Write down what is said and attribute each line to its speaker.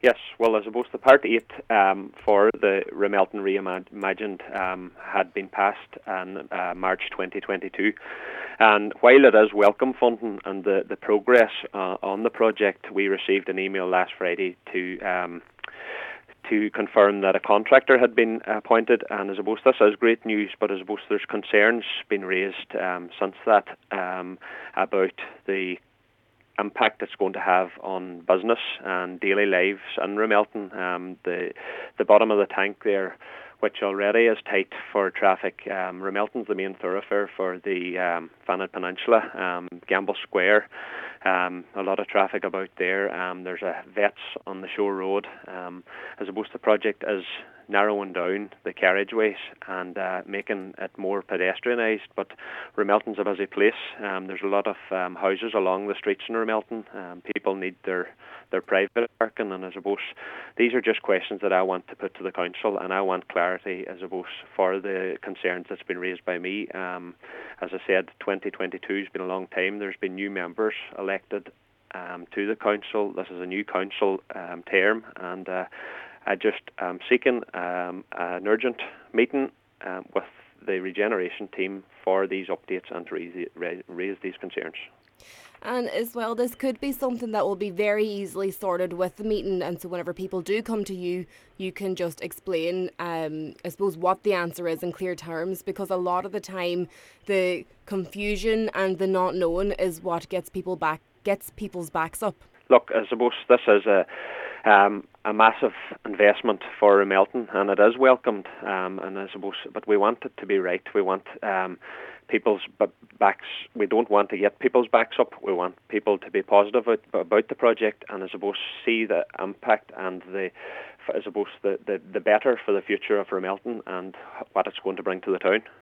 Speaker 1: Yes, well, I suppose the Part 8 for the Ramelton Reimagined had been passed in March 2022. And while it is welcome funding and the progress on the project, we received an email last Friday to confirm that a contractor had been appointed, and I suppose this is great news, but I suppose there's concerns been raised since that about the impact it's going to have on business and daily lives in Ramelton. The bottom of the tank there, which already is tight for traffic. Ramelton's the main thoroughfare for the Fannet Peninsula, Gamble Square. A lot of traffic about there. There's a Vets on the Shore Road. I suppose the project is narrowing down the carriageways and making it more pedestrianised, but Ramelton's a busy place. There's a lot of houses along the streets in Ramelton. People need their private parking, and I suppose these are just questions that I want to put to the council, and I want clarity, I suppose, for the concerns that's been raised by me. As I said, 2022 has been a long time. There's been new members elected to the council. This is a new council term, and I just am seeking an urgent meeting with the regeneration team for these updates and to raise these concerns.
Speaker 2: And as well, this could be something that will be very easily sorted with the meeting, and so whenever people do come to you, you can just explain, I suppose, what the answer is in clear terms, because a lot of the time the confusion and the not knowing is what gets people's backs up.
Speaker 1: Look, I suppose this is a massive investment for Ramelton, and it is welcomed. And I suppose, but we want it to be right. We want people's backs. We don't want to get people's backs up. We want people to be positive about the project, and I suppose see the impact and the better for the future of Ramelton and what it's going to bring to the town.